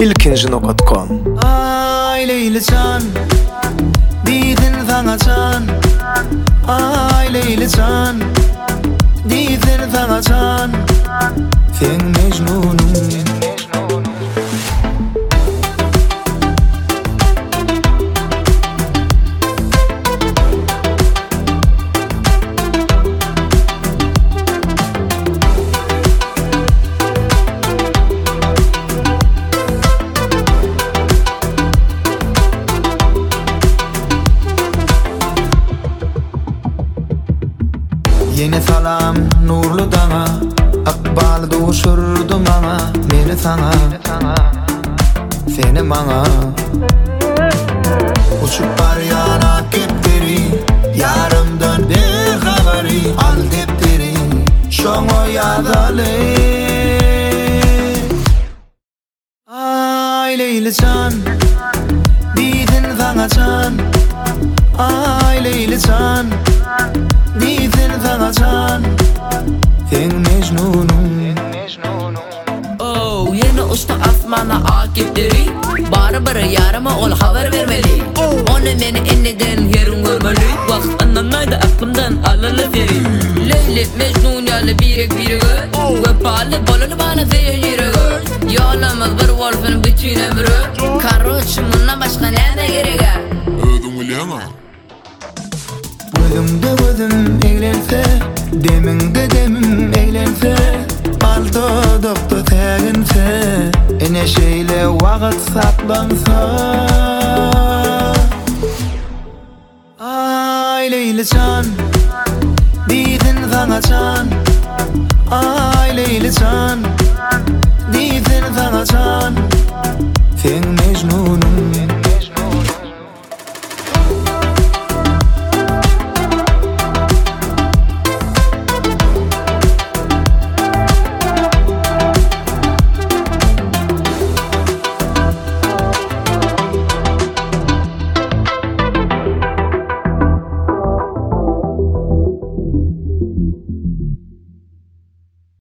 ilkinci.com. Ay Leylican, didin sana can. Ay Leylican, didin sana can. Sen Mecnunum. Yeni salam nurlu dana, akbal duşurdu mana. Meni sana, seni bana. Uçup bar yana kepteri, yarımdan bir haberi. Al defteri, şoňa ýazaly. Ay Leylican, didin sana can. Ay Leylican, didin sana can. Sen Mecnunum. Oh, yeni uçtu asmana akipleri. Barı yarıma ol haber vermeli. Onu meni enneden yerin görmeli. Vakt anlamaydı aklımdan alalı veri. Leyli Mecnun yalı birek birege. Vepalı bolalı bana zeyiri. Yolumuz bir wolfun bütün ömrü. Karroç bundan başka nede gerege? Ödüm ulyama. Gözüm eğlense, deminde demim eğlense. Aldo doktor teginse, eneşeyle vakit saplansa. Ay Leylican, didin sana can. Ay Leylican, didin sana can.